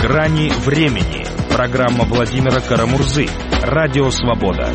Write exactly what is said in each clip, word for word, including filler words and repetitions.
«Грани времени». Программа Владимира Карамурзы. Радио «Свобода».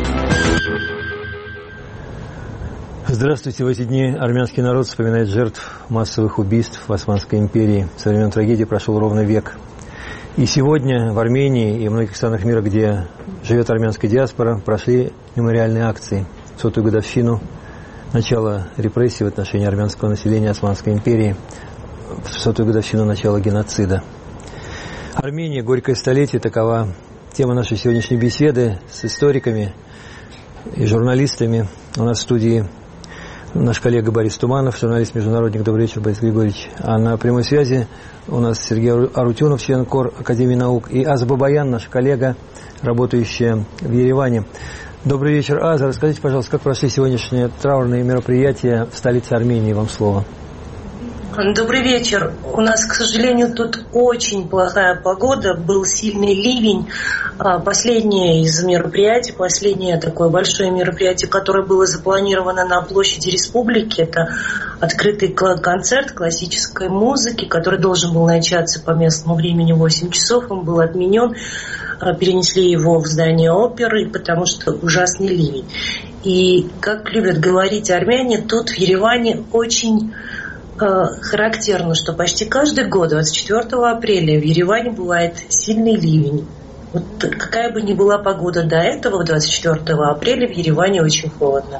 Здравствуйте. В эти дни армянский народ вспоминает жертв массовых убийств в Османской империи. Со времен трагедии прошел ровно век. И сегодня в Армении и в многих странах мира, где живет армянская диаспора, прошли мемориальные акции в сотую годовщину начала репрессий в отношении армянского населения Османской империи, в сотую годовщину начала геноцида. Армения, горькое столетие, такова тема нашей сегодняшней беседы с историками и журналистами. У нас в студии наш коллега Борис Туманов, журналист-международник. Добрый вечер, Борис Григорьевич. А на прямой связи у нас Сергей Арутюнов, член КОР Академии наук, и Аза Бабаян, наш коллега, работающая в Ереване. Добрый вечер, Аза. Расскажите, пожалуйста, как прошли сегодняшние траурные мероприятия в столице Армении? Вам слово. Добрый вечер. У нас, к сожалению, тут очень плохая погода, был сильный ливень. Последнее из мероприятий, последнее такое большое мероприятие, которое было запланировано на площади Республики, это открытый концерт классической музыки, который должен был начаться по местному времени в восемь часов, он был отменен, перенесли его в здание оперы, потому что ужасный ливень. И, как любят говорить армяне, тут в Ереване очень характерно, что почти каждый год, двадцать четвёртого апреля, в Ереване бывает сильный ливень. Вот какая бы ни была погода до этого, двадцать четвёртого апреля в Ереване очень холодно.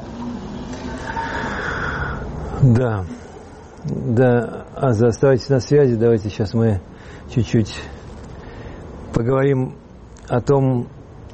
Да, да, Аза, оставайтесь на связи. Давайте сейчас мы чуть-чуть поговорим о том,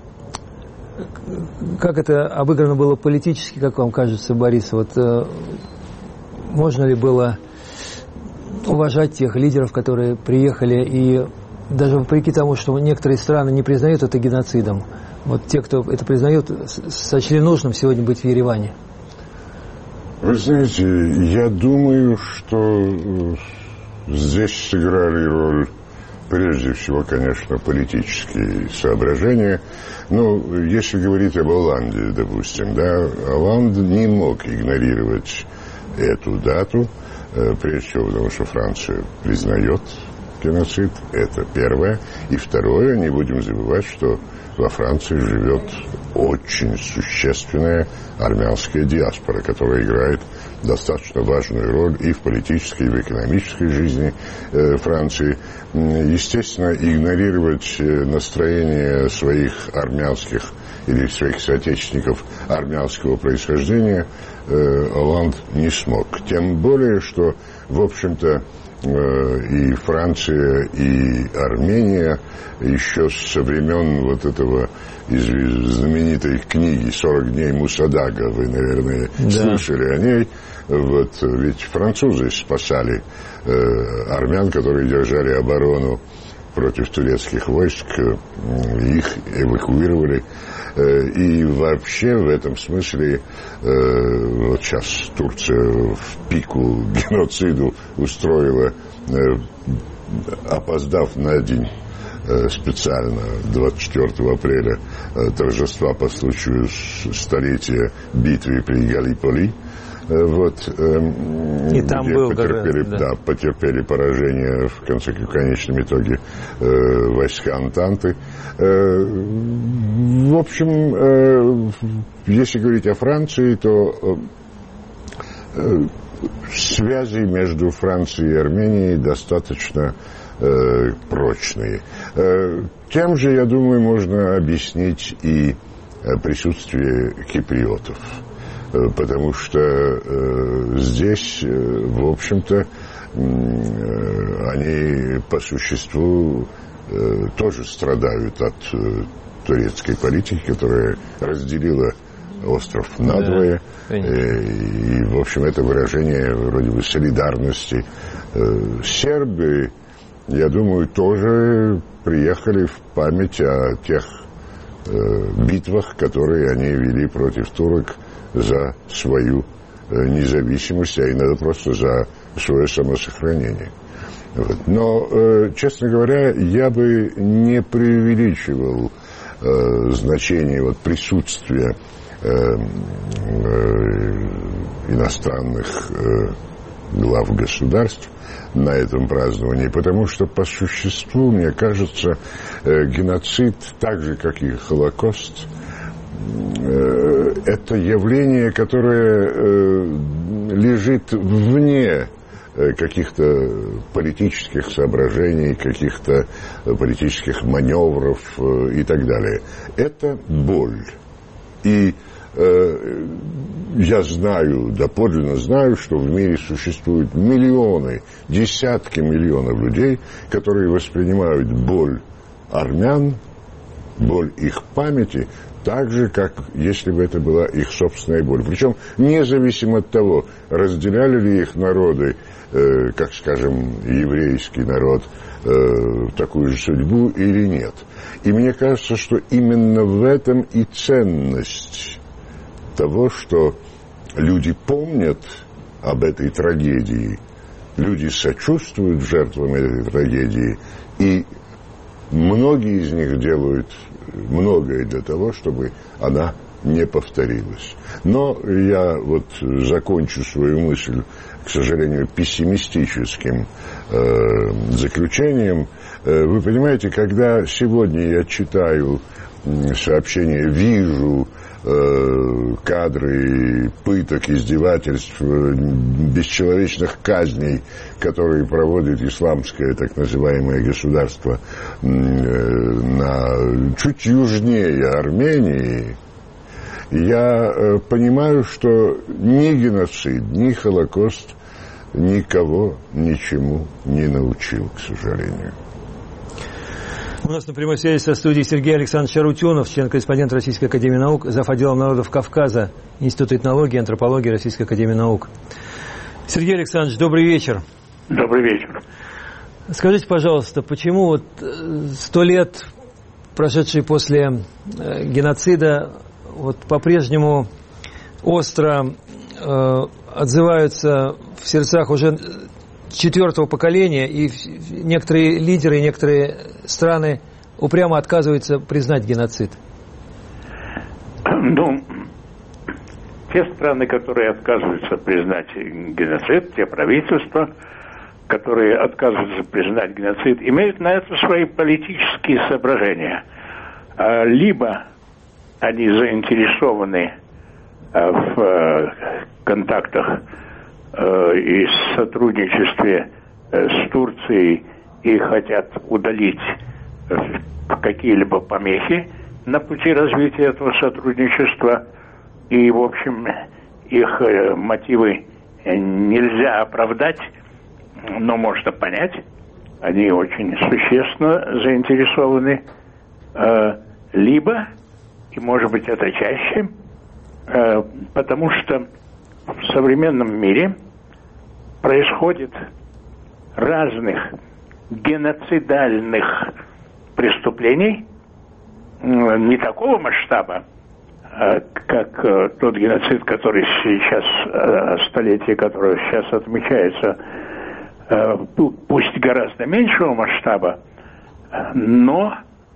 как это обыграно было политически, как вам кажется, Борис. Вот э, можно ли было уважать тех лидеров, которые приехали, и даже вопреки тому, что некоторые страны не признают это геноцидом, вот те, кто это признают, сочли нужным сегодня быть в Ереване? Вы знаете, я думаю, что здесь сыграли роль прежде всего, конечно, политические соображения. Ну, если говорить об Оланде, допустим, да, Оланд не мог игнорировать эту дату, прежде всего, потому что Франция признает геноцид, это первое. И второе, не будем забывать, что во Франции живет очень существенная армянская диаспора, которая играет достаточно важную роль и в политической, и в экономической жизни э, Франции. Естественно, игнорировать настроение своих армянских или своих соотечественников армянского происхождения э, Оланд не смог. Тем более, что, в общем-то, и Франция, и Армения еще со времен вот этого знаменитой книги «сорок дней Мусадага», вы, наверное, да. слышали о ней. Вот, ведь французы спасали э, армян, которые держали оборону против турецких войск, их эвакуировали. И вообще в этом смысле вот сейчас Турция в пику геноциду устроила, опоздав на день специально двадцать четвёртого апреля торжества по случаю столетия битвы при Галиполи. Вот, и там где был, потерпели, да. Да, потерпели поражение в конце, в конечном итоге э, войска Антанты. Э, в общем, э, если говорить о Франции, то э, связи между Францией и Арменией достаточно э, прочные. Э, тем же, я думаю, можно объяснить и присутствие киприотов. Потому что э, здесь, э, в общем-то, э, они по существу э, тоже страдают от э, турецкой политики, которая разделила остров надвое. Да, э, и, в общем, это выражение вроде бы солидарности. Э, сербы, я думаю, тоже приехали в память о тех э, битвах, которые они вели против турок за свою независимость, а иногда просто за свое самосохранение. Вот. Но, э, честно говоря, я бы не преувеличивал э, значение вот, присутствия э, э, иностранных э, глав государств на этом праздновании, потому что по существу, мне кажется, геноцид, так же, как и Холокост, это явление, которое лежит вне каких-то политических соображений, каких-то политических маневров и так далее. Это боль. И э, я знаю, доподлинно знаю, что в мире существуют миллионы, десятки миллионов людей, которые воспринимают боль армян, боль их памяти, так же, как если бы это была их собственная боль. Причем независимо от того, разделяли ли их народы, э, как, скажем, еврейский народ, э, такую же судьбу или нет. И мне кажется, что именно в этом и ценность того, что люди помнят об этой трагедии, люди сочувствуют жертвам этой трагедии, и многие из них делают многое для того, чтобы она не повторилась. Но я вот закончу свою мысль, к сожалению, пессимистическим э, заключением. Э, вы понимаете, когда сегодня я читаю сообщения, вижу э, кадры пыток, издевательств, бесчеловечных казней, которые проводит исламское так называемое государство э, на, чуть южнее Армении, я э, понимаю, что ни геноцид, ни Холокост никого ничему не научил, к сожалению. У нас на прямой связи со студией Сергей Александрович Арутюнов, член-корреспондент Российской академии наук, зав. Отделом народов Кавказа, Института этнологии и антропологии Российской академии наук. Сергей Александрович, добрый вечер. Добрый вечер. Скажите, пожалуйста, почему вот сто лет, прошедшие после геноцида, вот по-прежнему остро э, отзываются в сердцах уже четвертого поколения, и некоторые лидеры, и некоторые страны упрямо отказываются признать геноцид? Ну, те страны, которые отказываются признать геноцид, те правительства, которые отказываются признать геноцид, имеют на это свои политические соображения. Либо они заинтересованы в контактах и сотрудничестве с Турцией и хотят удалить какие-либо помехи на пути развития этого сотрудничества. И, в общем, их мотивы нельзя оправдать, но можно понять. Они очень существенно заинтересованы. Либо, и может быть это чаще, потому что в современном мире происходит разных геноцидальных преступлений не такого масштаба, как тот геноцид, который сейчас, столетие которого сейчас отмечается, пусть гораздо меньшего масштаба, но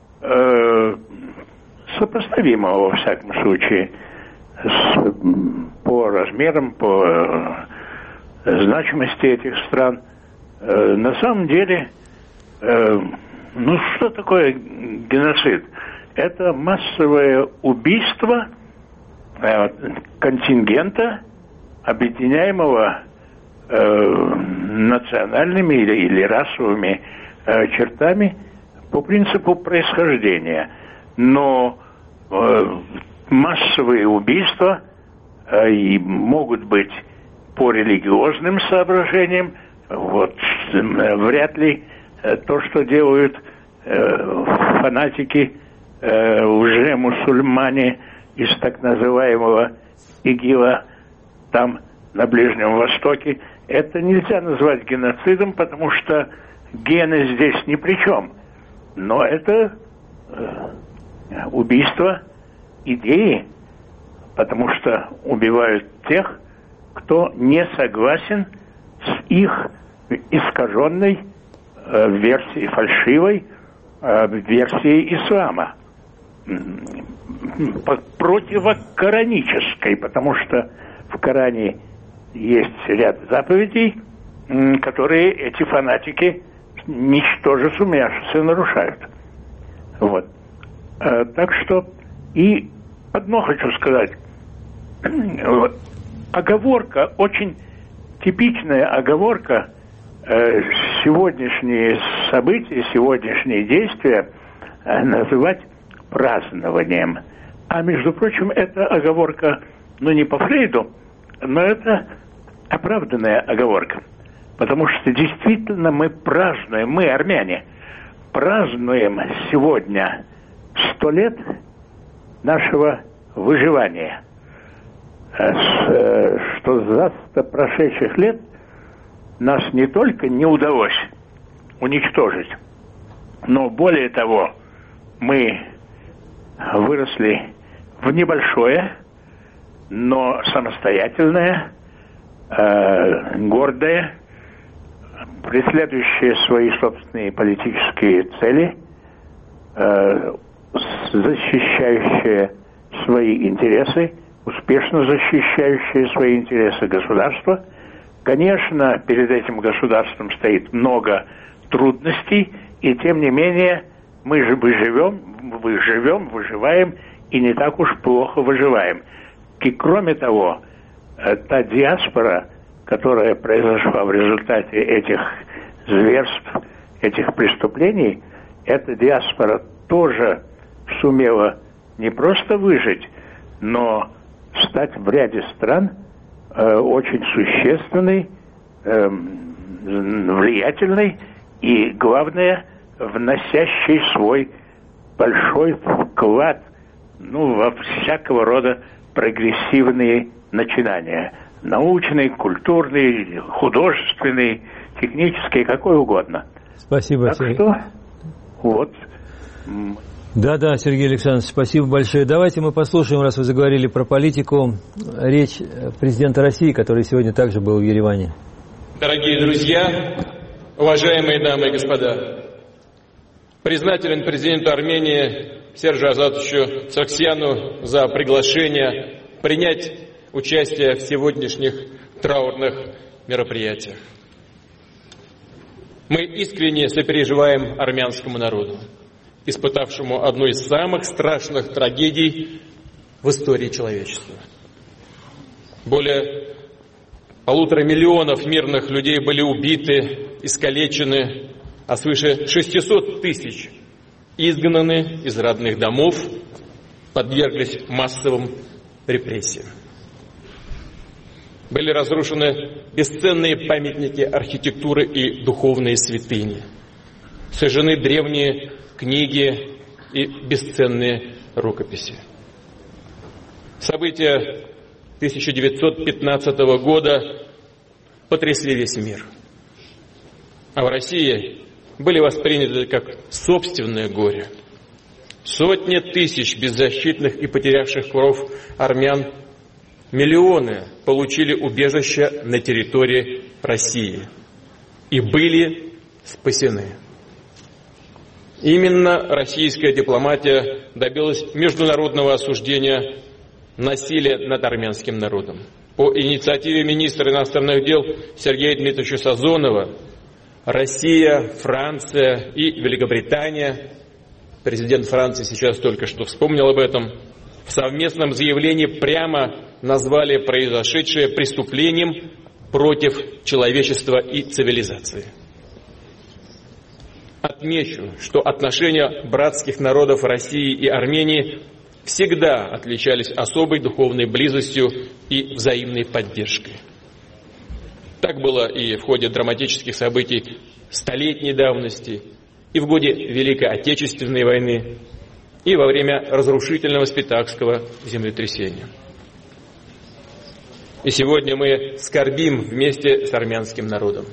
сопоставимого, во всяком случае, с, по размерам, по э, значимости этих стран. Э, на самом деле, э, ну что такое геноцид? Это массовое убийство э, контингента, объединяемого э, национальными или, или расовыми э, чертами по принципу происхождения. Но э, массовые убийства э, и могут быть по религиозным соображениям. Вот э, вряд ли э, то, что делают э, фанатики, э, уже мусульмане из так называемого ИГИЛа там на Ближнем Востоке, это нельзя назвать геноцидом, потому что гены здесь ни при чем. Но это э, убийство идеи, потому что убивают тех, кто не согласен с их искаженной э, версией, фальшивой э, версией ислама, противокоранической, потому что в Коране есть ряд заповедей, которые эти фанатики, ничтоже сумняшися, нарушают. Вот. Так что и одно хочу сказать. Оговорка, очень типичная оговорка, сегодняшние события, сегодняшние действия называть празднованием. А между прочим, эта оговорка, ну не по Фрейду, но это оправданная оговорка. Потому что действительно мы празднуем, мы, армяне, празднуем сегодня сто лет нашего выживания. Что за сто прошедших лет нас не только не удалось уничтожить, но более того, мы выросли в небольшое, но самостоятельное, э, гордое, преследующее свои собственные политические цели, э, защищающее свои интересы, успешно защищающее свои интересы государства. Конечно, перед этим государством стоит много трудностей, и тем не менее мы же выживем, выживем, выживаем, и не так уж плохо выживаем. И кроме того, та диаспора, которая произошла в результате этих зверств, этих преступлений, эта диаспора тоже сумела не просто выжить, но стать в ряде стран э, очень существенной, э, влиятельной и, главное, вносящей свой большой вклад, ну, во всякого рода прогрессивные начинания. Научные, культурные, художественные, технические, какой угодно. Спасибо, так Сергей. Что, вот. Да-да, Сергей Александрович, спасибо большое. Давайте мы послушаем, раз вы заговорили про политику, речь президента России, который сегодня также был в Ереване. Дорогие друзья, уважаемые дамы и господа, признателен президенту Армении Сержу Азатовичу Сарксяну за приглашение принять участие в сегодняшних траурных мероприятиях. Мы искренне сопереживаем армянскому народу, испытавшему одну из самых страшных трагедий в истории человечества. Более полутора миллионов мирных людей были убиты, искалечены, а свыше шестисот тысяч изгнаны из родных домов, подверглись массовым репрессиям. Были разрушены бесценные памятники архитектуры и духовные святыни, сожжены древние книги и бесценные рукописи. События тысяча девятьсот пятнадцатого года потрясли весь мир, а в России были восприняты как собственное горе. Сотни тысяч беззащитных и потерявших кровь армян, миллионы получили убежище на территории России и были спасены. Именно российская дипломатия добилась международного осуждения насилия над армянским народом. По инициативе министра иностранных дел Сергея Дмитриевича Сазонова Россия, Франция и Великобритания, президент Франции сейчас только что вспомнил об этом, в совместном заявлении прямо назвали произошедшее преступлением против человечества и цивилизации. Отмечу, что отношения братских народов России и Армении всегда отличались особой духовной близостью и взаимной поддержкой. Так было и в ходе драматических событий столетней давности, и в годы Великой Отечественной войны, и во время разрушительного спитакского землетрясения. И сегодня мы скорбим вместе с армянским народом.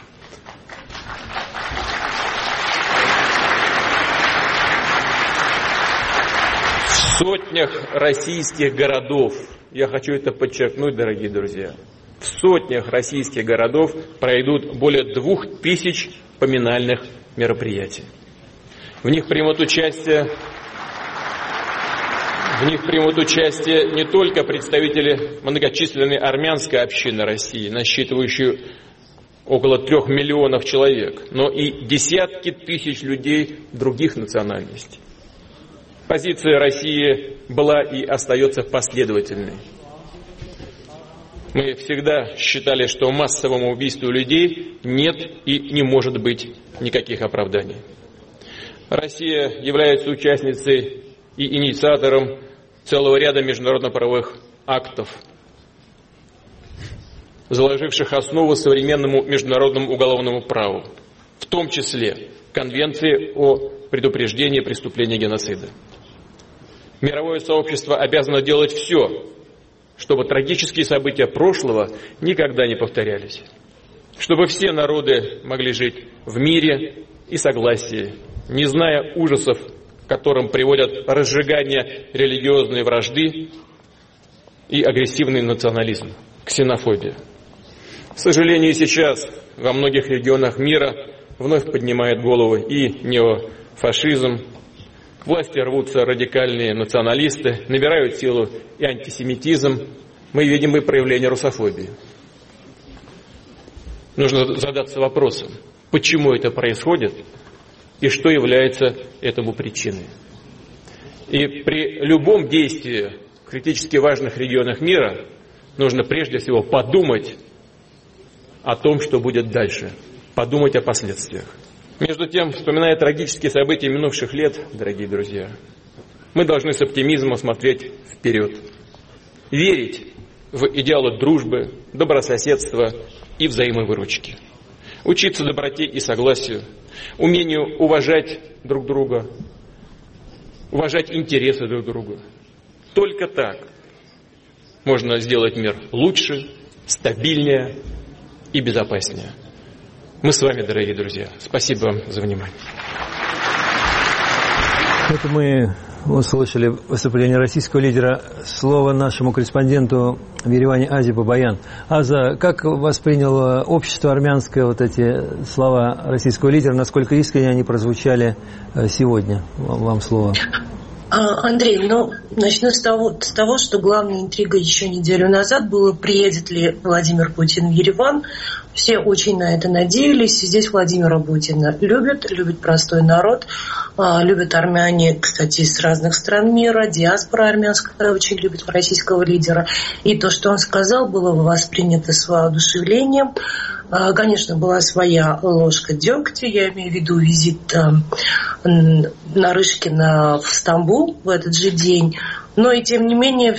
В сотнях российских городов, я хочу это подчеркнуть, дорогие друзья, в сотнях российских городов пройдут более двух тысяч поминальных мероприятий. В них примут участие В них примут участие не только представители многочисленной армянской общины России, насчитывающей около трех миллионов человек, но и десятки тысяч людей других национальностей. Позиция России была и остается последовательной. Мы всегда считали, что массовому убийству людей нет и не может быть никаких оправданий. Россия является участницей и инициатором целого ряда международно-правовых актов, заложивших основу современному международному уголовному праву, в том числе Конвенции о предупреждении преступления геноцида. Мировое сообщество обязано делать все, чтобы трагические события прошлого никогда не повторялись, чтобы все народы могли жить в мире и согласии, не зная ужасов, к которым приводят разжигание религиозной вражды и агрессивный национализм, ксенофобия. К сожалению, сейчас во многих регионах мира вновь поднимает голову и неофашизм, к власти рвутся радикальные националисты, набирают силу и антисемитизм. Мы видим и проявление русофобии. Нужно задаться вопросом, почему это происходит и что является этому причиной. И при любом действии в критически важных регионах мира нужно прежде всего подумать о том, что будет дальше, подумать о последствиях. Между тем, вспоминая трагические события минувших лет, дорогие друзья, мы должны с оптимизмом смотреть вперед, верить в идеалы дружбы, добрососедства и взаимовыручки, учиться доброте и согласию, умению уважать друг друга, уважать интересы друг друга. Только так можно сделать мир лучше, стабильнее и безопаснее. Мы с вами, дорогие друзья. Спасибо вам за внимание. Это мы услышали выступление российского лидера. Слово нашему корреспонденту в Ереване Азе Бабаян. Аза, как восприняло общество армянское вот эти слова российского лидера? Насколько искренне они прозвучали сегодня? Вам слово. Андрей, ну, начну с того, с того, что главная интрига еще неделю назад была, приедет ли Владимир Путин в Ереван. Все очень на это надеялись. Здесь Владимира Путина любят, любит простой народ, любят армяне, кстати, из разных стран мира, диаспора армянская очень любит российского лидера. И то, что он сказал, было воспринято с воодушевлением. Конечно, была своя ложка дегтя, я имею в виду визит Нарышкина в Стамбул в этот же день. Но и тем не менее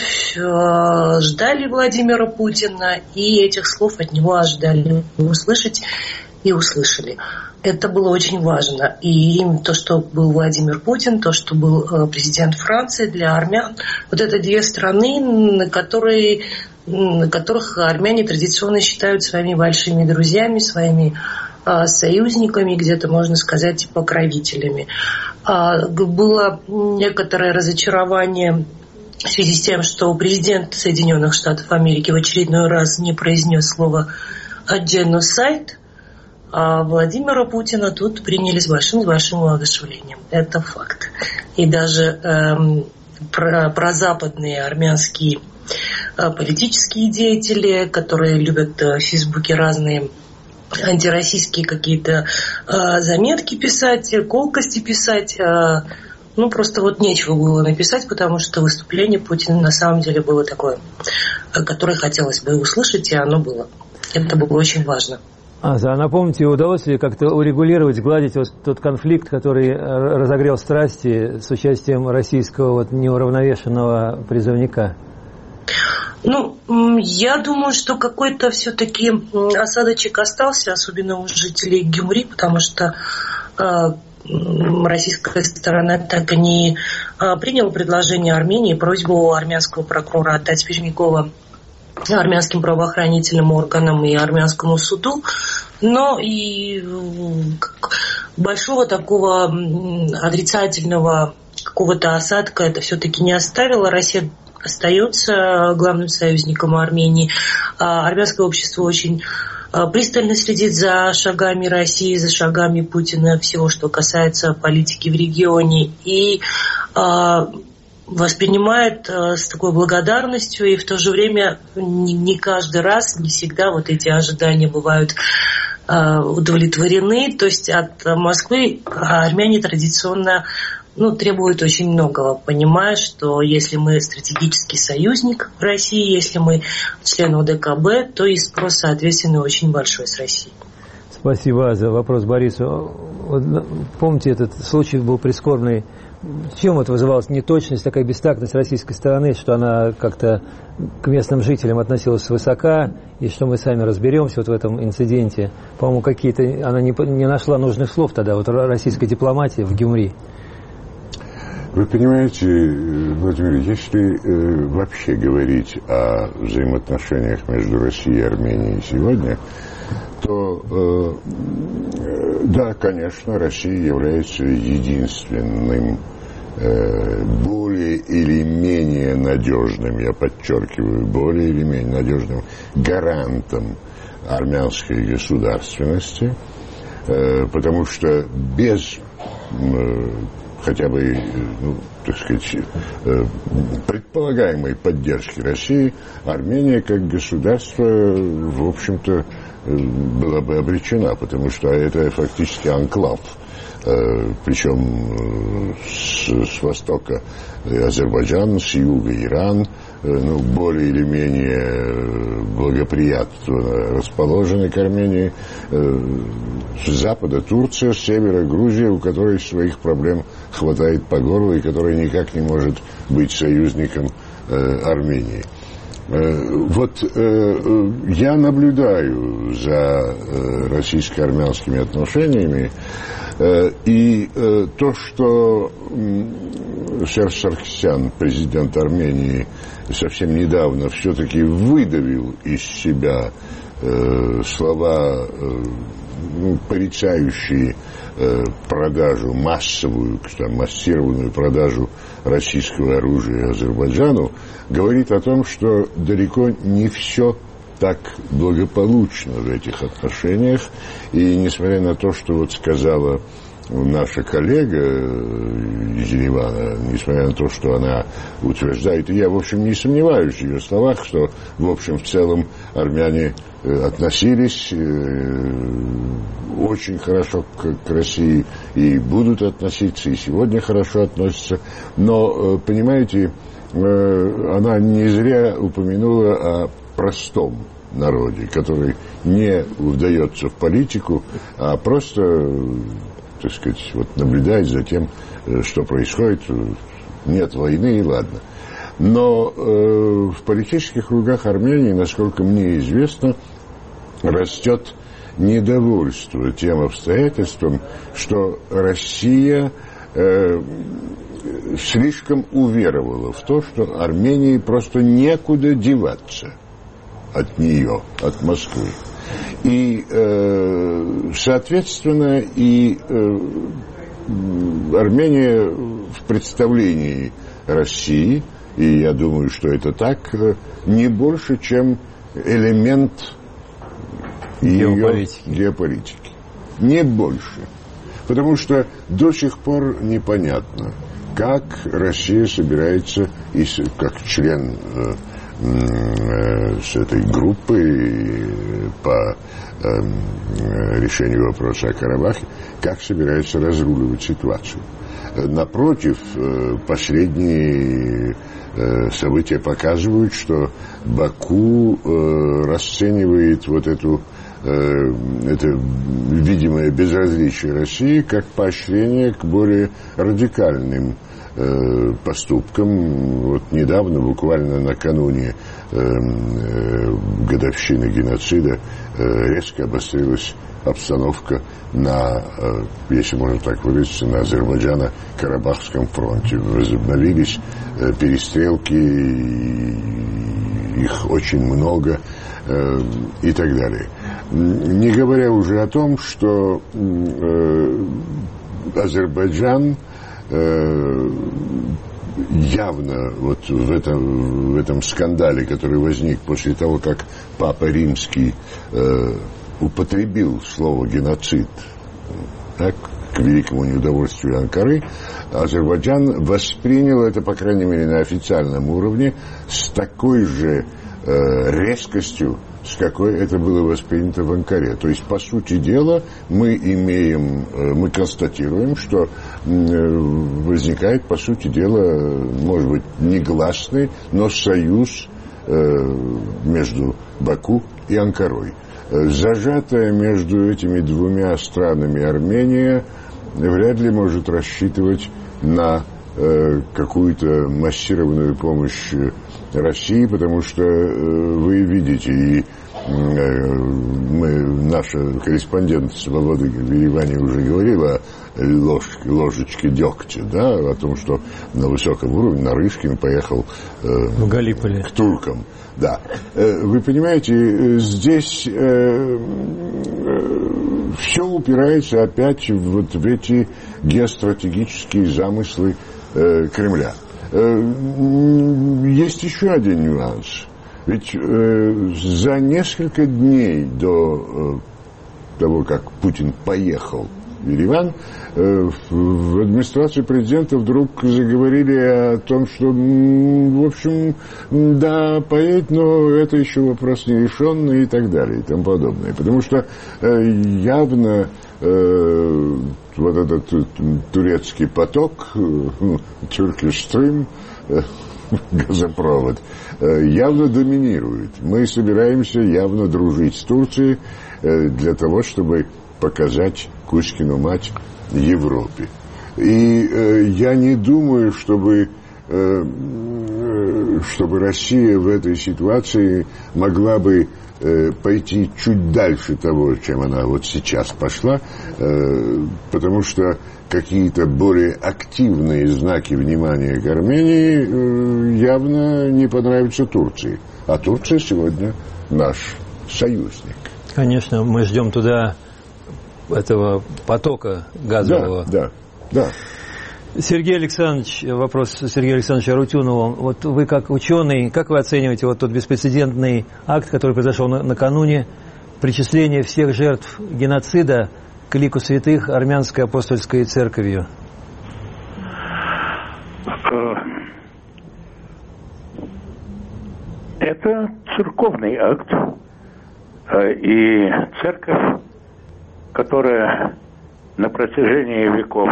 ждали Владимира Путина, и этих слов от него ожидали услышать и услышали. Это было очень важно. И именно то, что был Владимир Путин, то, что был президент Франции, для армян, вот это две страны, на которые... которых армяне традиционно считают своими большими друзьями, своими а, союзниками, где-то, можно сказать, покровителями. А, было некоторое разочарование в связи с тем, что президент Соединенных Штатов Америки в очередной раз не произнес слово «геноцид», а Владимира Путина тут приняли с большим, с большим воодушевлением. Это факт. И даже эм, про, прозападные армянские политические деятели, которые любят в Фейсбуке разные антироссийские какие-то э, заметки писать, колкости писать. Э, ну, просто вот нечего было написать, потому что выступление Путина на самом деле было такое, которое хотелось бы услышать, и оно было. Это было очень важно. А, а напомните, удалось ли как-то урегулировать, сгладить вот тот конфликт, который разогрел страсти с участием российского вот неуравновешенного призывника? Ну, я думаю, что какой-то все-таки осадочек остался, особенно у жителей Гюмри, потому что э, российская сторона так и не э, приняла предложение Армении, просьбу армянского прокурора отдать Пермякова армянским правоохранительным органам и армянскому суду, но и большого такого отрицательного какого-то осадка это все-таки не оставило. Россия остается главным союзником Армении. Армянское общество очень пристально следит за шагами России, за шагами Путина, всего, что касается политики в регионе. И воспринимает э, с такой благодарностью, и в то же время не, не каждый раз, не всегда вот эти ожидания бывают э, удовлетворены. То есть от Москвы армяне традиционно ну, требуют очень многого, понимая, что если мы стратегический союзник России, если мы член ОДКБ, то и спрос, соответственно, очень большой с Россией. Спасибо за вопрос Борису. Вот, помните, этот случай был прискорбный. Чем это вызывалась неточность, такая бестактность российской стороны, что она как-то к местным жителям относилась свысока, и что мы сами разберемся вот в этом инциденте? По-моему, какие-то она не, не нашла нужных слов тогда, вот российской дипломатии в Гюмри. Вы понимаете, Владимир, если э, вообще говорить о взаимоотношениях между Россией и Арменией сегодня, то, э, да, конечно, Россия является единственным, э, более или менее надежным, я подчеркиваю, более или менее надежным гарантом армянской государственности, э, потому что без э, хотя бы, ну, так сказать, э, предполагаемой поддержки России, Армения как государство, в общем-то, была бы обречена, потому что это фактически анклав, э, причем с, с востока Азербайджан, с юга Иран, э, ну, более или менее благоприятно расположены к Армении, э, с запада Турция, с севера Грузия, у которой своих проблем хватает по горло и которая никак не может быть союзником э, Армении. Вот э, я наблюдаю за э, российско-армянскими отношениями, э, и э, то, что э, Серж Саркисян, президент Армении, совсем недавно все-таки выдавил из себя э, слова, э, ну, порицающие э, продажу, массовую, там, массированную продажу российского оружия Азербайджану, говорит о том, что далеко не все так благополучно в этих отношениях. И несмотря на то, что вот сказала наша коллега из Еревана, несмотря на то, что она утверждает, и я, в общем, не сомневаюсь в ее словах, что, в общем, в целом армяне относились очень хорошо к, к России и будут относиться, и сегодня хорошо относятся. Но, понимаете, она не зря упомянула о простом народе, который не вдается в политику, а просто, так сказать, вот наблюдает за тем, что происходит. Нет войны, и ладно. Но э, в политических кругах Армении, насколько мне известно, растет недовольство тем обстоятельством, что Россия э, слишком уверовала в то, что Армении просто некуда деваться от нее, от Москвы. И, э, соответственно, и э, Армения в представлении России, и я думаю, что это так, не больше, чем элемент ее геополитики. геополитики. Не больше. Потому что до сих пор непонятно, как Россия собирается, как член э, э, с этой группы по э, решению вопроса о Карабахе, как собирается разруливать ситуацию. Напротив, э, последние э, события показывают, что Баку э, расценивает вот эту это видимое безразличие России как поощрение к более радикальным э, поступкам. Вот недавно, буквально накануне э, э, годовщины геноцида, э, резко обострилась обстановка на, э, если можно так выразиться, на Азербайджано-Карабахском фронте. Возобновились э, перестрелки, их очень много, э, и так далее. Не говоря уже о том, что э, Азербайджан э, явно вот в этом, в этом скандале, который возник после того, как Папа Римский э, употребил слово «геноцид», так, к великому неудовольствию Анкары, Азербайджан воспринял это, по крайней мере, на официальном уровне с такой же э, резкостью, с какой это было воспринято в Анкаре. То есть, по сути дела, мы имеем, мы констатируем, что возникает, по сути дела, может быть, негласный, но союз между Баку и Анкарой. Зажатая между этими двумя странами Армения вряд ли может рассчитывать на какую-то массированную помощь России, потому что вы видите, и мы, наша корреспондент «Свободы» в Ереване уже говорила о ложке, ложечке дегтя, да, о том, что на высоком уровне Нарышкин поехал в Галиполи к туркам. Да. Вы понимаете, здесь все упирается опять вот в эти геостратегические замыслы Кремля. Есть еще один нюанс. Ведь э, за несколько дней до э, того, как Путин поехал в Ереван, э, в администрации президента вдруг заговорили о том, что, в общем, да, поедет, но это еще вопрос нерешенный и так далее и тому подобное. Потому что э, явно э, вот этот турецкий поток, Turkish Stream, э, газопровод, явно доминирует. Мы собираемся явно дружить с Турцией для того, чтобы показать Кузькину мать Европе. И я не думаю, чтобы, чтобы Россия в этой ситуации могла бы пойти чуть дальше того, чем она вот сейчас пошла, потому что какие-то более активные знаки внимания к Армении явно не понравятся Турции. А Турция сегодня наш союзник. Конечно, мы ждем туда этого потока газового. Да, да, да. Сергей Александрович, вопрос Сергею Александровичу Арутюнову. Вот вы как ученый, как вы оцениваете вот тот беспрецедентный акт, который произошел на, накануне, причисление всех жертв геноцида к лику святых Армянской апостольской церковью? Это церковный акт, и церковь, которая на протяжении веков,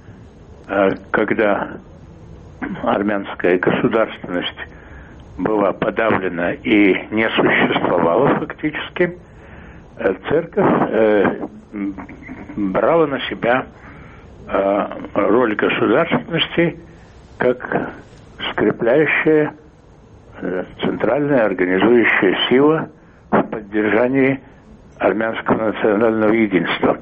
когда армянская государственность была подавлена и не существовала фактически, церковь брала на себя роль государственности как скрепляющая центральная организующая сила в поддержании армянского национального единства.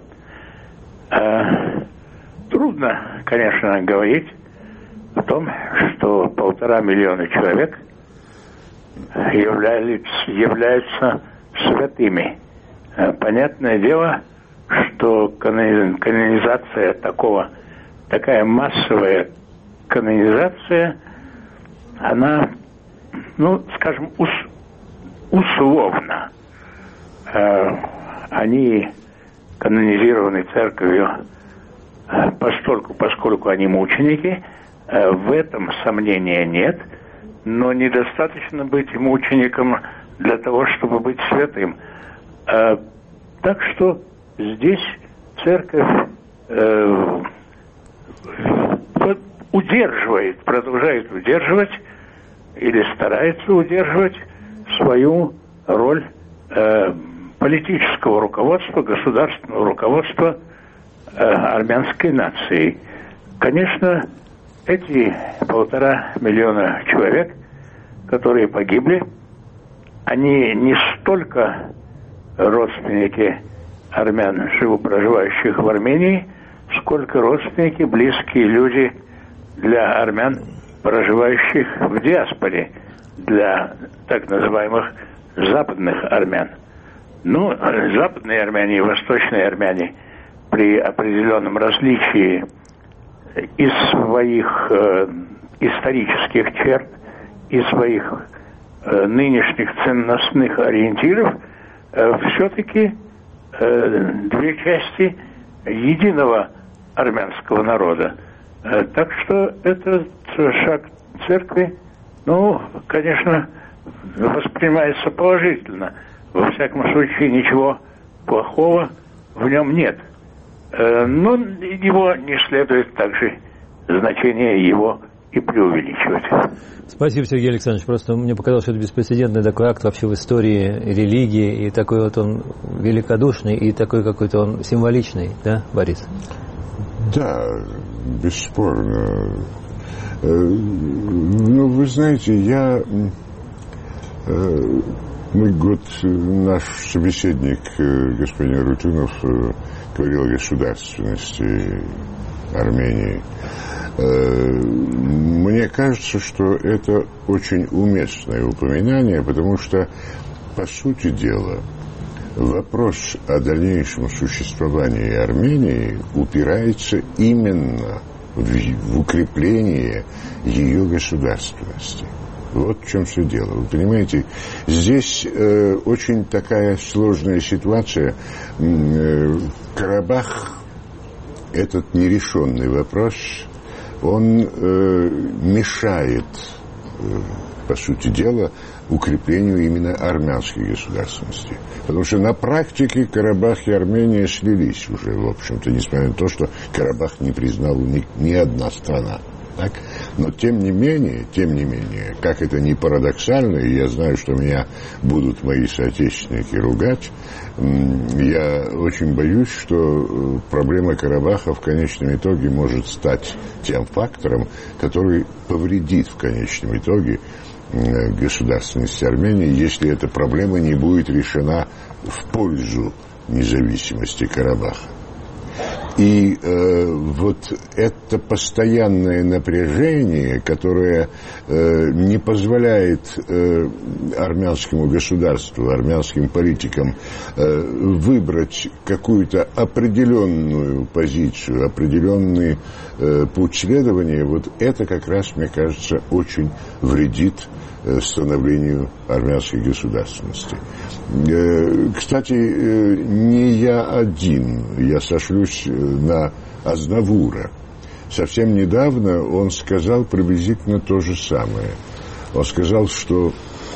Трудно, конечно, говорить о том, что полтора миллиона человек являлись, являются святыми. Понятное дело, что канонизация такого, такая массовая канонизация, она, ну, скажем, ус, условно. Они канонизированы церковью постольку, поскольку они мученики, в этом сомнения нет, но недостаточно быть мучеником для того, чтобы быть святым. Так что здесь церковь удерживает, продолжает удерживать или старается удерживать свою роль политического руководства, государственного руководства армянской нации. Конечно, эти полтора миллиона человек, которые погибли, они не столько родственники армян, живопроживающих в Армении, сколько родственники, близкие люди для армян, проживающих в диаспоре, для так называемых западных армян. Ну, западные армяне и восточные армяне при определенном различии из своих э, исторических черт и своих э, нынешних ценностных ориентиров э, все-таки э, две части единого армянского народа. Так что этот шаг церкви, ну, конечно, воспринимается положительно. Во всяком случае, ничего плохого в нем нет. Но его не следует также значение его и преувеличивать. Спасибо, Сергей Александрович. Просто мне показалось, что это беспрецедентный такой акт вообще в истории религии, и такой вот он великодушный, и такой какой-то он символичный, да, Борис? Да, бесспорно. Ну, вы знаете, я... Мы год, наш собеседник, господин Рутюнов, говорил о государственности Армении. Мне кажется, что это очень уместное упоминание, потому что, по сути дела, вопрос о дальнейшем существовании Армении упирается именно в, в укрепление ее государственности. Вот в чем все дело. Вы понимаете, здесь э, очень такая сложная ситуация. Э, Карабах, этот нерешенный вопрос, он э, мешает, э, по сути дела, укреплению именно армянской государственности. Потому что на практике Карабах и Армения слились уже, в общем-то, несмотря на то, что Карабах не признала ни, ни одна страна. Так? Но тем не менее, тем не менее, как это ни парадоксально, и я знаю, что меня будут мои соотечественники ругать, я очень боюсь, что проблема Карабаха в конечном итоге может стать тем фактором, который повредит в конечном итоге государственности Армении, если эта проблема не будет решена в пользу независимости Карабаха. И э, вот это постоянное напряжение, которое э, не позволяет э, армянскому государству, армянским политикам э, выбрать какую-то определенную позицию, определенный э, путь следования, вот это как раз, мне кажется, очень вредит э, становлению армянской государственности. Э, кстати, э, не я один, я сошлюсь на Азнавура. Совсем недавно он сказал приблизительно то же самое. Он сказал, что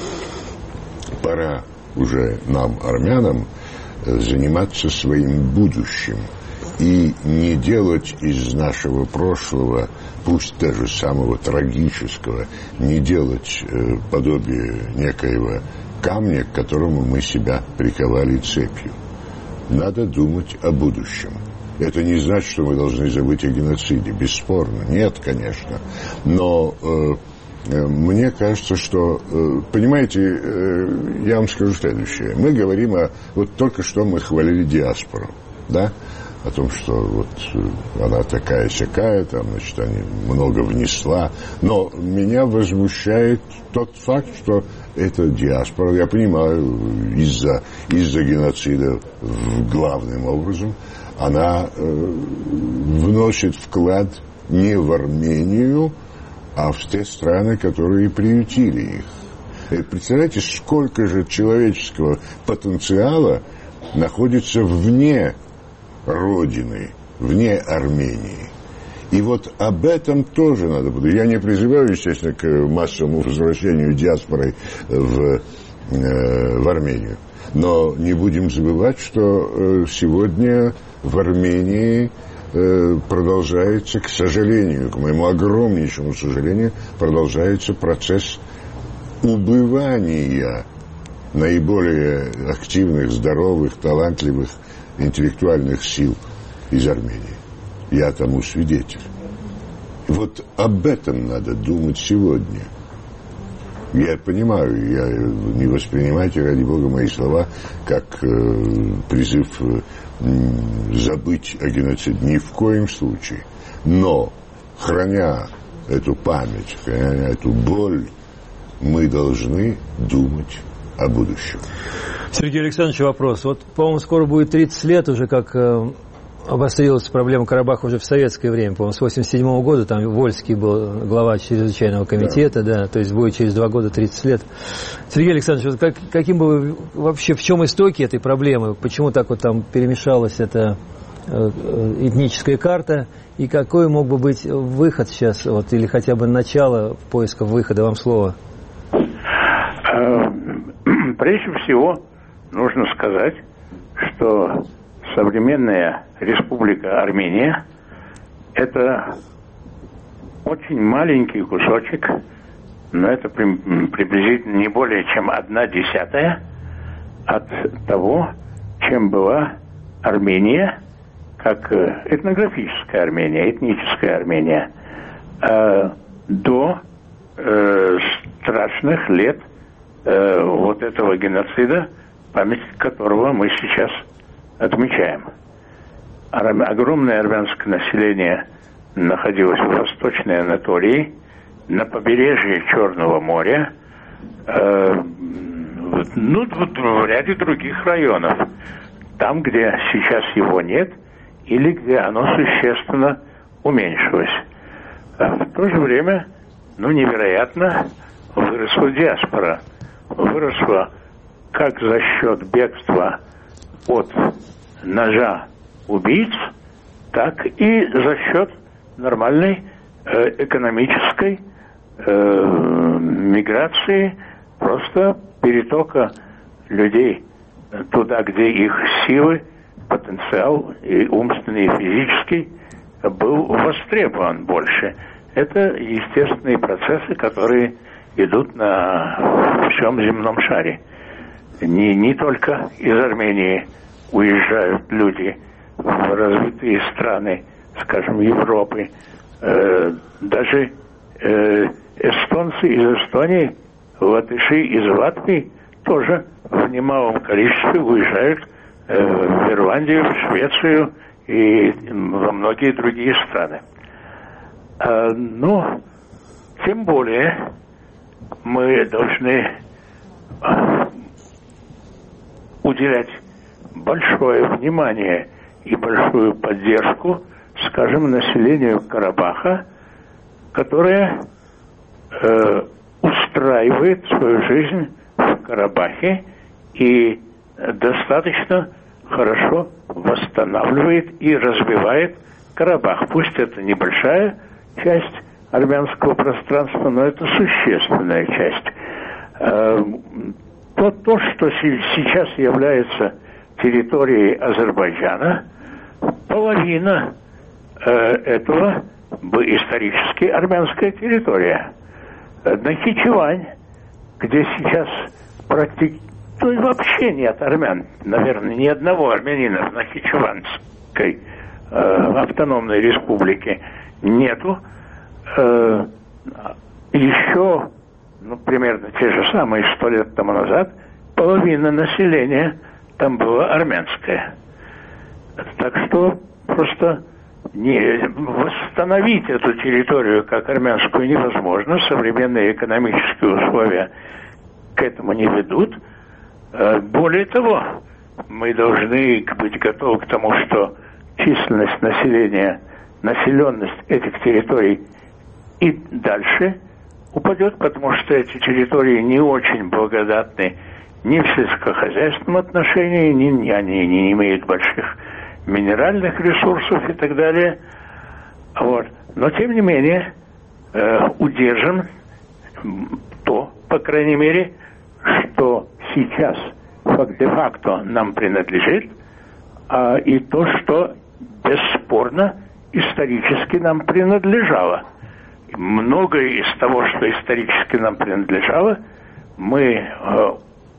пора уже нам, армянам, заниматься своим будущим и не делать из нашего прошлого, пусть даже самого трагического, не делать подобие некоего камня, к которому мы себя приковали цепью. Надо думать о будущем. Это не значит, что мы должны забыть о геноциде, бесспорно. Нет, конечно. Но э, э, мне кажется, что, э, понимаете, э, я вам скажу следующее. Мы говорим о... Вот только что мы хвалили диаспору, да? О том, что вот она такая-сякая, там, значит, она много внесла. Но меня возмущает тот факт, что эта диаспора, я понимаю, из-за, из-за геноцида главным образом, она э, вносит вклад не в Армению, а в те страны, которые приютили их. И представляете, сколько же человеческого потенциала находится вне Родины, вне Армении. И вот об этом тоже надо подумать. Я не призываю, естественно, к массовому возвращению диаспоры в, э, в Армению. Но не будем забывать, что э, сегодня в Армении э, продолжается, к сожалению, к моему огромнейшему сожалению, продолжается процесс убывания наиболее активных, здоровых, талантливых, интеллектуальных сил из Армении. Я тому свидетель. Вот об этом надо думать сегодня. Я понимаю, я, не воспринимайте, ради Бога, мои слова как э, призыв э, забыть о геноциде. Ни в коем случае. Но, храня эту память, храня эту боль, мы должны думать о будущем. Сергей Александрович, вопрос. Вот, по-моему, скоро будет тридцать лет уже, как э, обострилась проблема Карабаха уже в советское время. По-моему, с восемьдесят седьмого года, там Вольский был глава чрезвычайного комитета, да, да, то есть будет через два года тридцать лет. Сергей Александрович, вот как, каким бы вы, вообще, в чем истоки этой проблемы? Почему так вот там перемешалась эта этническая карта, и какой мог бы быть выход сейчас, вот, или хотя бы начало поиска выхода? Вам слово. Прежде всего, нужно сказать, что современная Республика Армения – это очень маленький кусочек, но это приблизительно не более чем одна десятая от того, чем была Армения, как этнографическая Армения, этническая Армения, до страшных лет вот этого геноцида, память которого мы сейчас отмечаем. Огромное армянское население находилось в Восточной Анатолии, на побережье Черного моря, э, ну, в ряде других районов, там, где сейчас его нет, или где оно существенно уменьшилось. В то же время, ну, невероятно выросла диаспора. Выросла как за счет бегства от ножа убийц, так и за счет нормальной э, экономической э, миграции, просто перетока людей туда, где их силы, потенциал, и умственный, и физический, был востребован больше. Это естественные процессы, которые идут на всем земном шаре. Не, не только из Армении уезжают люди в развитые страны, скажем, Европы. Э, даже э, эстонцы из Эстонии, латыши из Латвии тоже в немалом количестве уезжают э, в Ирландию, в Швецию и во многие другие страны. Э, но, тем более, мы должны уделять большое внимание и большую поддержку, скажем, населению Карабаха, которое э, устраивает свою жизнь в Карабахе и достаточно хорошо восстанавливает и развивает Карабах. Пусть это небольшая часть армянского пространства, но это существенная часть. Э, то, то, что сейчас является территорией Азербайджана, половина э, этого исторически армянская территория. Нахичевань, где сейчас практически, то и вообще нет армян, наверное, ни одного армянина в Нахичеванской э, автономной республике нету. Э, еще, ну, примерно те же самые сто лет тому назад, половина населения там было армянское. Так что просто не, восстановить эту территорию как армянскую невозможно. Современные экономические условия к этому не ведут. Более того, мы должны быть готовы к тому, что численность населения, населенность этих территорий и дальше упадет, потому что эти территории не очень благодатны ни в сельскохозяйственном отношении, ни, ни, они не имеют больших минеральных ресурсов и так далее. Вот. Но, тем не менее, э, удержим то, по крайней мере, что сейчас де-факто нам принадлежит, а, и то, что бесспорно исторически нам принадлежало. Многое из того, что исторически нам принадлежало, мы э,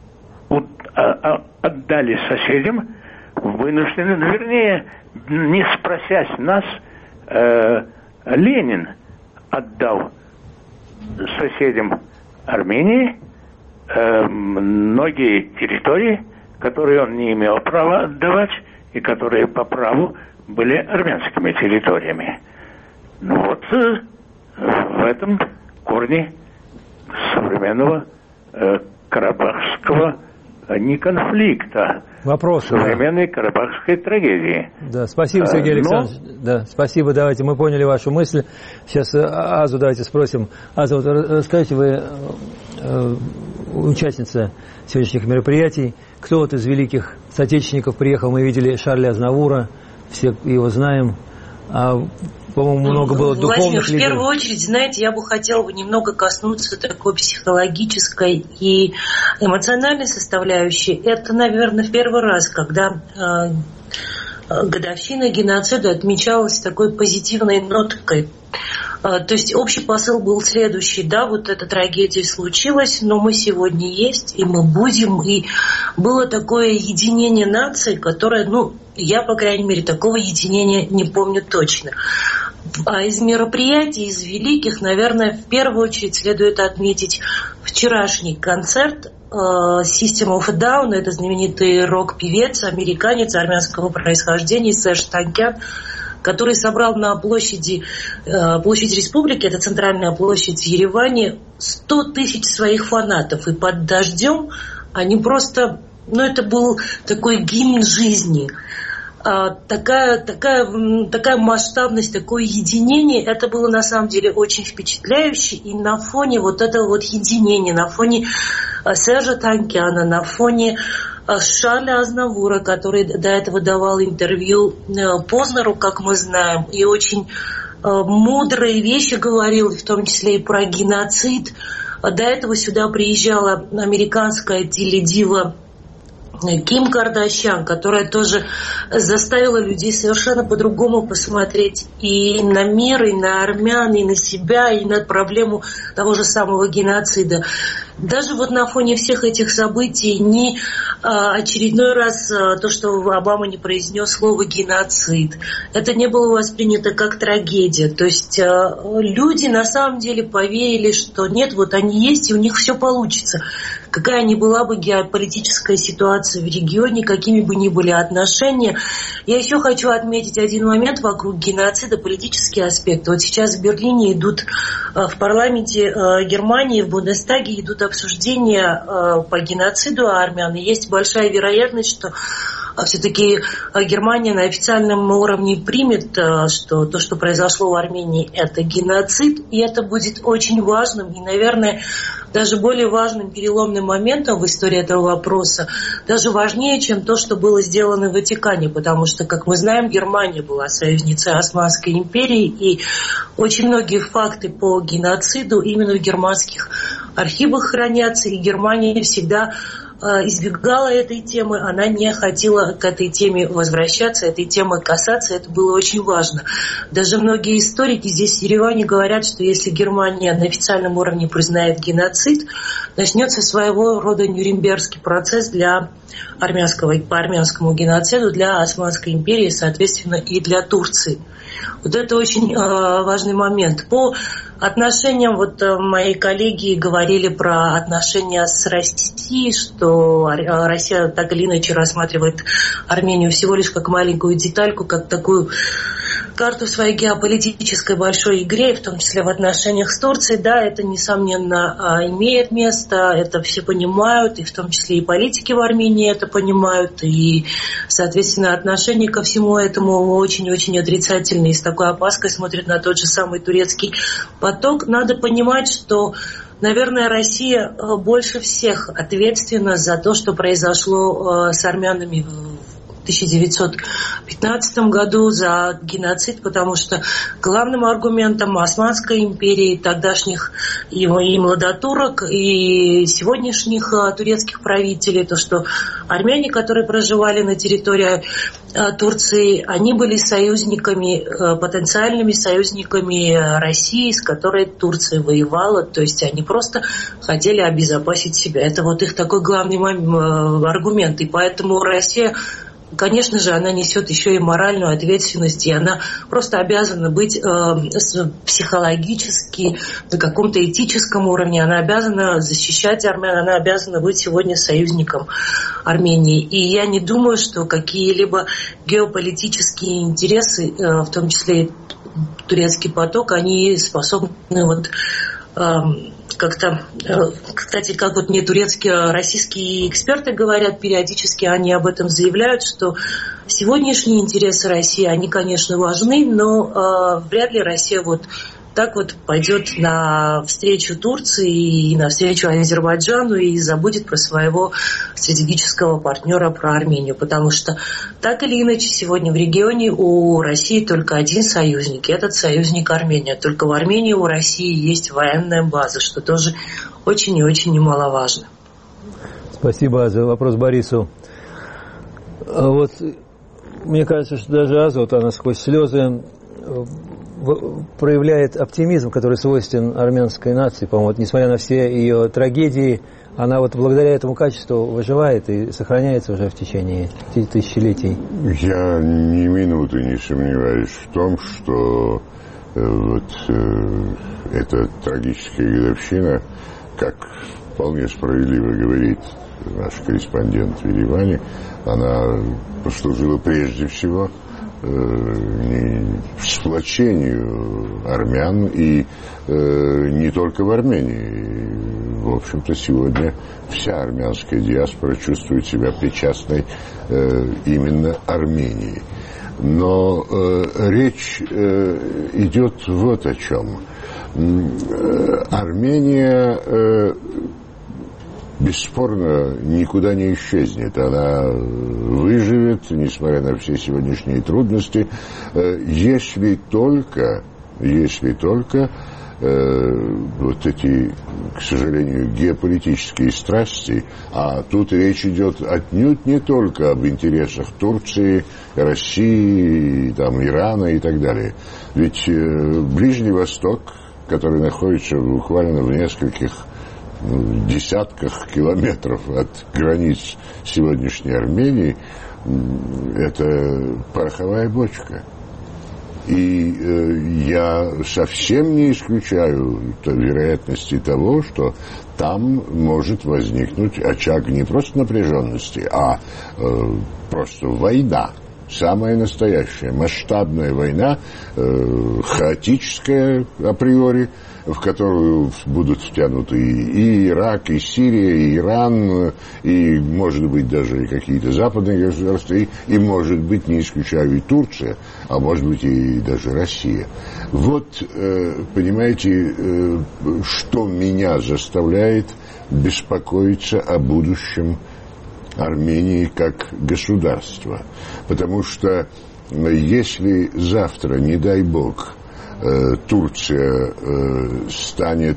отдали соседям, вынуждены, ну, вернее, не спросясь нас, э, Ленин отдал соседям Армении э, многие территории, которые он не имел права отдавать, и которые по праву были армянскими территориями. Ну вот э, в этом корне современного э, карабахского не конфликта, Вопросы, современной да. карабахской трагедии. Да, спасибо, Сергей Александрович. Но... Да, спасибо, давайте, мы поняли вашу мысль. Сейчас Азу давайте спросим. Аза, вот расскажите, вы э, участница сегодняшних мероприятий, кто вот из великих соотечественников приехал? Мы видели Шарля Азнавура, все его знаем. А, по-моему, много было Владимир, духовных в лидеров. первую очередь, знаете, я бы хотела бы немного коснуться такой психологической и эмоциональной составляющей. Это, наверное, в первый раз, когда э, годовщина геноцида отмечалась такой позитивной ноткой. То есть общий посыл был следующий: да, вот эта трагедия случилась, но мы сегодня есть, и мы будем, и было такое единение нации, которое, ну, я, по крайней мере, такого единения не помню точно. А из мероприятий, из великих, наверное, в первую очередь следует отметить вчерашний концерт System of a Down. Это знаменитый рок-певец, американец армянского происхождения Серж Танкян, который собрал на площади, площадь Республики, это центральная площадь в Ереване, сто тысяч своих фанатов. И под дождем они просто... Ну, это был такой гимн жизни. Такая, такая, такая масштабность, такое единение, это было на самом деле очень впечатляюще. И на фоне вот этого вот единения, на фоне Сержа Танкяна, на фоне Шарля Азнавура, который до этого давал интервью Познеру, как мы знаем, и очень мудрые вещи говорил, в том числе и про геноцид. До этого сюда приезжала американская теледива Ким Кардашьян, которая тоже заставила людей совершенно по-другому посмотреть и на мир, и на армян, и на себя, и на проблему того же самого геноцида. Даже вот на фоне всех этих событий ни а, очередной раз а, то, что Обама не произнес слово «геноцид», это не было воспринято как трагедия. То есть а, люди на самом деле поверили, что нет, вот они есть, и у них все получится. Какая ни была бы геополитическая ситуация в регионе, какими бы ни были отношения. Я еще хочу отметить один момент вокруг геноцида, политический аспект. Вот сейчас в Берлине идут, в парламенте Германии, в Бундестаге идут обсуждения по геноциду армян. И есть большая вероятность, что все-таки Германия на официальном уровне примет, что то, что произошло в Армении, это геноцид. И это будет очень важным и, наверное, даже более важным переломным моментом в истории этого вопроса, даже важнее, чем то, что было сделано в Ватикане, потому что, как мы знаем, Германия была союзницей Османской империи, и очень многие факты по геноциду именно в германских архивах хранятся, и Германия всегда избегала этой темы, она не хотела к этой теме возвращаться, этой темы касаться, это было очень важно. Даже многие историки здесь в Ереване говорят, что если Германия на официальном уровне признает геноцид, начнется своего рода Нюрнбергский процесс для армянского, по армянскому геноциду, для Османской империи, соответственно, и для Турции. Вот это очень э, важный момент. По отношениям, вот э, мои коллеги говорили про отношения с Россией, что Россия так или иначе рассматривает Армению всего лишь как маленькую детальку, как такую карту в своей геополитической большой игре, в том числе в отношениях с Турцией. Да, это, несомненно, имеет место, это все понимают, и в том числе и политики в Армении это понимают, и, соответственно, отношение ко всему этому очень-очень отрицательное, и с такой опаской смотрят на тот же самый турецкий поток. Надо понимать, что, наверное, Россия больше всех ответственна за то, что произошло с армянами в тысяча девятьсот пятнадцатом году, за геноцид, потому что главным аргументом Османской империи, тогдашних и, и младотурок, и сегодняшних а, турецких правителей, то, что армяне, которые проживали на территории а, Турции, они были союзниками, а, потенциальными союзниками России, с которой Турция воевала, то есть они просто хотели обезопасить себя. Это вот их такой главный аргумент, и поэтому Россия, конечно же, она несет еще и моральную ответственность, и она просто обязана быть э, психологически, на каком-то этическом уровне, она обязана защищать армян, она обязана быть сегодня союзником Армении. И я не думаю, что какие-либо геополитические интересы, э, в том числе и турецкий поток, они способны вот как-то, кстати, как вот мне турецкие, российские эксперты говорят, периодически они об этом заявляют, что сегодняшние интересы России, они, конечно, важны, но э, вряд ли Россия вот так вот пойдет на встречу Турции и на встречу Азербайджану и забудет про своего стратегического партнера, про Армению. Потому что так или иначе сегодня в регионе у России только один союзник. И этот союзник Армения. Только в Армении у России есть военная база, что тоже очень и очень немаловажно. Спасибо за вопрос Борису. Вот мне кажется, что даже Аза, вот она сквозь слезы проявляет оптимизм, который свойствен армянской нации, по-моему, вот, несмотря на все ее трагедии, она вот благодаря этому качеству выживает и сохраняется уже в течение тысячелетий. Я ни минуты не сомневаюсь в том, что э, вот э, эта трагическая годовщина, как вполне справедливо говорит наш корреспондент в Ереване, она послужила прежде всего сплочению армян, и э, не только в Армении. В общем-то, сегодня вся армянская диаспора чувствует себя причастной э, именно Армении. Но э, речь э, идет вот о чем. Э, Армения э, бесспорно никуда не исчезнет. Она выживет, несмотря на все сегодняшние трудности, если только, если только э, вот эти, к сожалению, геополитические страсти, а тут речь идет отнюдь не только об интересах Турции, России, там, Ирана и так далее. Ведь э, Ближний Восток, который находится буквально в нескольких десятках километров от границ сегодняшней Армении, это пороховая бочка. И э, я совсем не исключаю вероятности того, что там может возникнуть очаг не просто напряженности, а э, просто война. Самая настоящая, масштабная война, э, хаотическая априори, в которую будут втянуты и Ирак, и Сирия, и Иран, и, может быть, даже и какие-то западные государства, и, и, может быть, не исключаю, и Турция, а может быть, и даже Россия. Вот, э, понимаете, э, что меня заставляет беспокоиться о будущем Армении как государства. Потому что если завтра, не дай бог, Турция станет,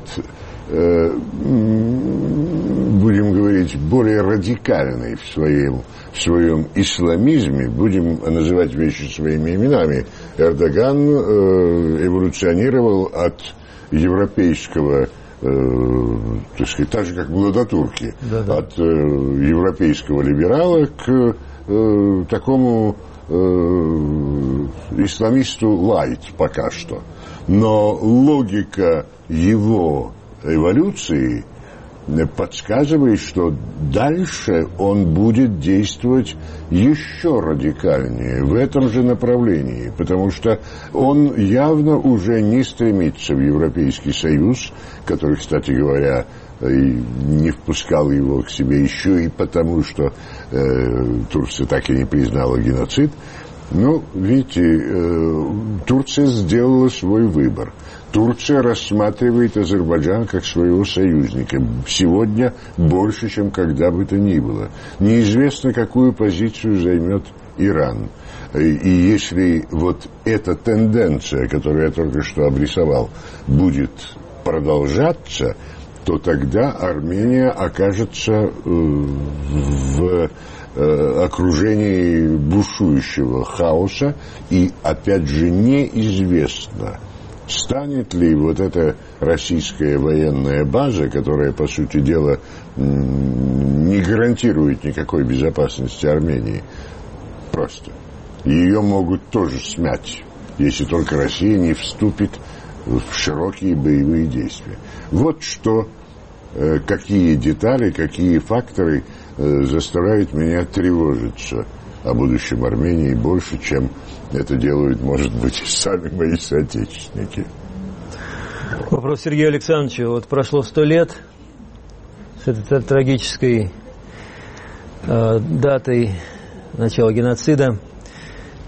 будем говорить, более радикальной в своем, в своем исламизме, будем называть вещи своими именами. Эрдоган эволюционировал от европейского, так сказать, так же, как было до турки, да-да. От европейского либерала к такому исламисту лайт пока что. Но логика его эволюции подсказывает, что дальше он будет действовать еще радикальнее в этом же направлении, потому что он явно уже не стремится в Европейский Союз, который, кстати говоря, не впускал его к себе еще и потому, что э, Турция так и не признала геноцид. Ну, видите, э, Турция сделала свой выбор. Турция рассматривает Азербайджан как своего союзника. Сегодня больше, чем когда бы то ни было. Неизвестно, какую позицию займет Иран. И если вот эта тенденция, которую я только что обрисовал, будет продолжаться, то тогда Армения окажется в окружении бушующего хаоса, и опять же неизвестно, станет ли вот эта российская военная база, которая, по сути дела, не гарантирует никакой безопасности Армении, просто. Ее могут тоже смять, если только Россия не вступит в широкие боевые действия. Вот что, какие детали, какие факторы заставляют меня тревожиться о будущем Армении больше, чем это делают, может быть, и сами мои соотечественники. Вопрос Сергею Александровичу. Вот прошло сто лет с этой трагической э, датой начала геноцида.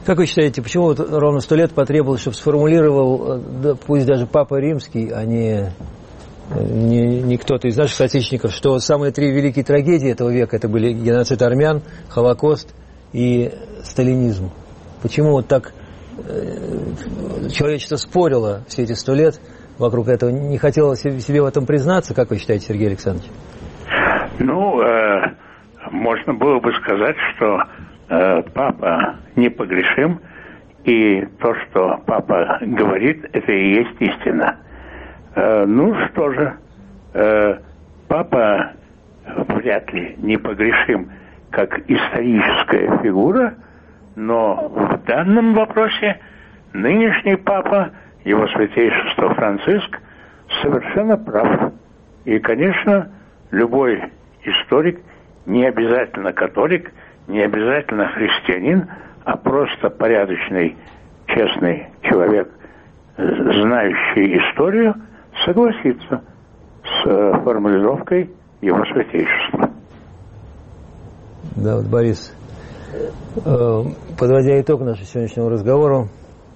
Как вы считаете, почему вот ровно сто лет потребовалось, чтобы сформулировал, да, пусть даже Папа Римский, а не, не, не кто-то из наших соотечественников, что самые три великие трагедии этого века — это были геноцид армян, Холокост и сталинизм? Почему вот так э, человечество спорило все эти сто лет вокруг этого, не хотело себе в этом признаться? Как вы считаете, Сергей Александрович? Ну, э, можно было бы сказать, что э, папа непогрешим, и то, что папа говорит, это и есть истина. Э, ну что же, э, папа вряд ли непогрешим как историческая фигура, но в данном вопросе нынешний папа, его святейшество Франциск, совершенно прав. И, конечно, любой историк, не обязательно католик, не обязательно христианин, а просто порядочный, честный человек, знающий историю, согласится с формулировкой его святейшества. Да, вот, Борис, подводя итог нашему сегодняшнему разговору,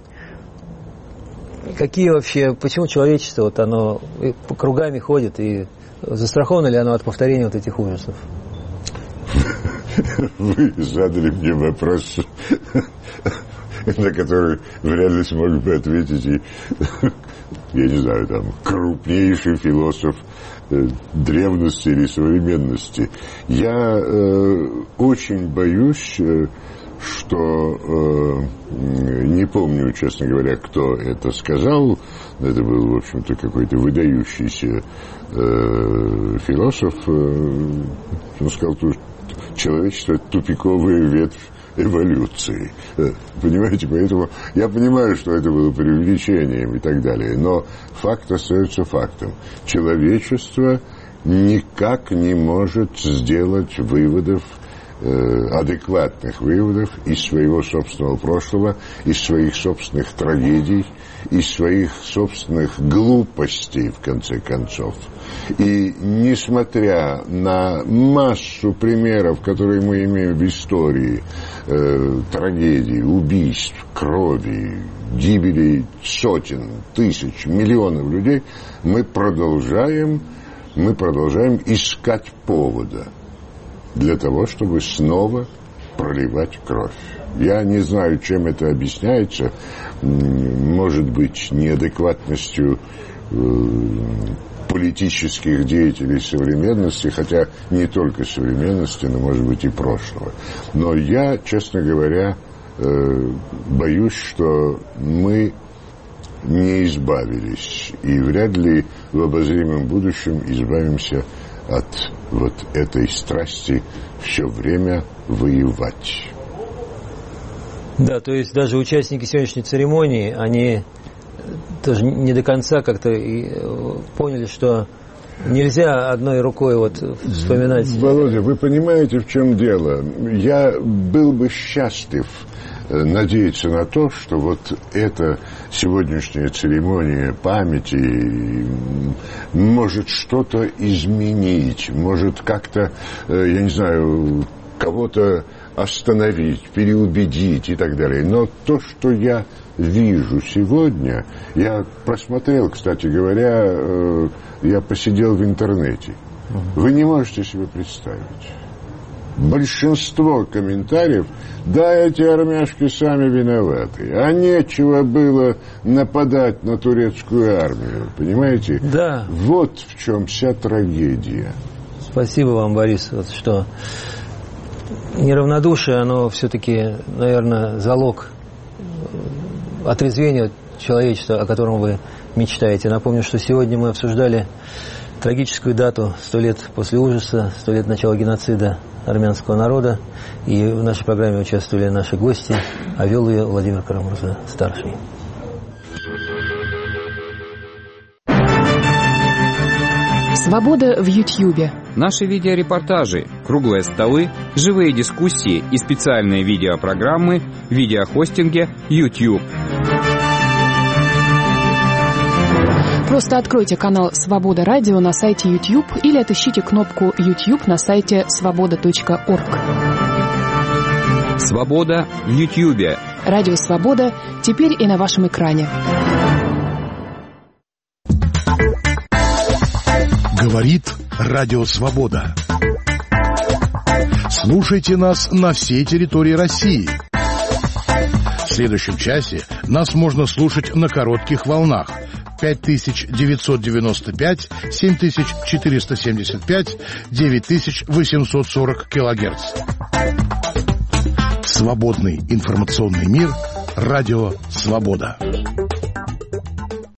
какие вообще, почему человечество, вот оно по кругами ходит, и застраховано ли оно от повторения вот этих ужасов? Вы задали мне вопрос, на который вряд ли смог бы ответить и, я не знаю, там, крупнейший философ э, древности или современности. Я э, очень боюсь, э, что, э, не помню, честно говоря, кто это сказал, это был, в общем-то, какой-то выдающийся э, философ, э, он сказал, что человечество — это тупиковая ветвь эволюции. Понимаете, поэтому я понимаю, что это было преувеличением и так далее, но факт остается фактом. Человечество никак не может сделать выводов, э, адекватных выводов из своего собственного прошлого, из своих собственных трагедий, из своих собственных глупостей, в конце концов. И несмотря на массу примеров, которые мы имеем в истории, э, трагедий, убийств, крови, гибели сотен, тысяч, миллионов людей, мы продолжаем, мы продолжаем искать повода для того, чтобы снова проливать кровь. Я не знаю, чем это объясняется. Может быть, неадекватностью э, политических деятелей современности, хотя не только современности, но, может быть, и прошлого. Но я, честно говоря, э, боюсь, что мы не избавились, и вряд ли в обозримом будущем избавимся от вот этой страсти все время воевать. Да, то есть даже участники сегодняшней церемонии, они тоже не до конца как-то и поняли, что нельзя одной рукой вот вспоминать. Володя, вы понимаете, в чем дело? Я был бы счастлив надеяться на то, что вот эта сегодняшняя церемония памяти может что-то изменить, может как-то, я не знаю, кого-то остановить, переубедить и так далее. Но то, что я вижу сегодня, я просмотрел, кстати говоря, я посидел в интернете. Вы не можете себе представить. Большинство комментариев: да, эти армяшки сами виноваты, а нечего было нападать на турецкую армию, понимаете? Да. Вот в чем вся трагедия. Спасибо вам, Борис, вот что неравнодушие, оно все-таки, наверное, залог отрезвения человечества, о котором вы мечтаете. Напомню, что сегодня мы обсуждали трагическую дату, сто лет после ужаса, сто лет начала геноцида армянского народа. И в нашей программе участвовали наши гости, а вел ее Владимир Карамурза, старший. Свобода в Ютьюбе. Наши видеорепортажи, круглые столы, живые дискуссии и специальные видеопрограммы в видеохостинге YouTube. Просто откройте канал «Свобода Радио» на сайте YouTube или отыщите кнопку YouTube на сайте свобода точка орг. Свобода в Ютьюбе. Радио «Свобода» теперь и на вашем экране. Говорит Радио «Свобода». Слушайте нас на всей территории России. В следующем часе нас можно слушать на коротких волнах пять тысяч девятьсот девяносто пять, семь тысяч четыреста семьдесят пять, девять тысяч восемьсот сорок килогерц. Свободный информационный мир. Радио «Свобода».